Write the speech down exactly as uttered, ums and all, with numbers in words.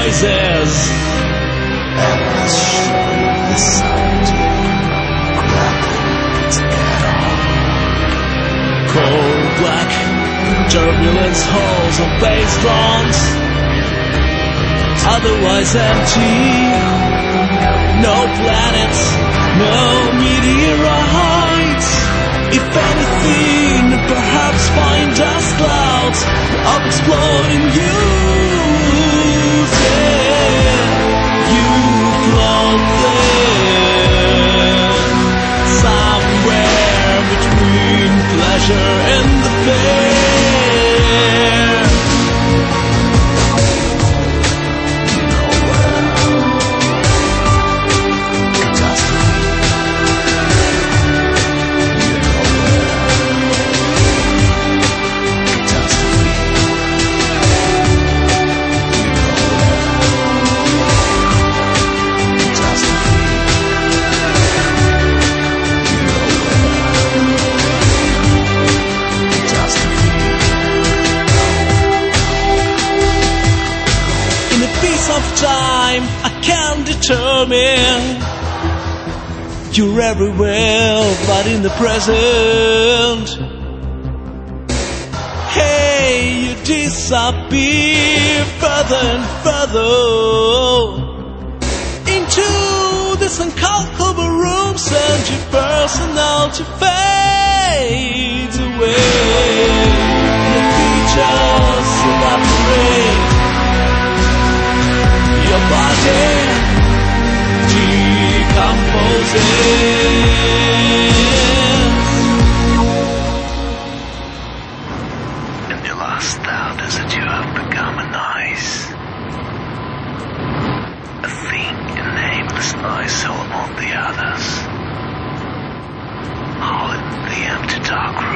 noises. Endless shivering the sound, grappling together. Cold black turbulence halls of bass drums, otherwise empty. No planets, no meteorites. If anything, perhaps fine dust clouds of exploding youth. Yeah, you float there, somewhere between pleasure and the fair. Time I can determine you're everywhere but in the present. Hey, you disappear further and further into this uncomfortable rooms, and your personality fades away. Your features evaporate, your body decomposes. In your last thought is that you have become a noise, a thing, a nameless noise so among the others, all in the empty dark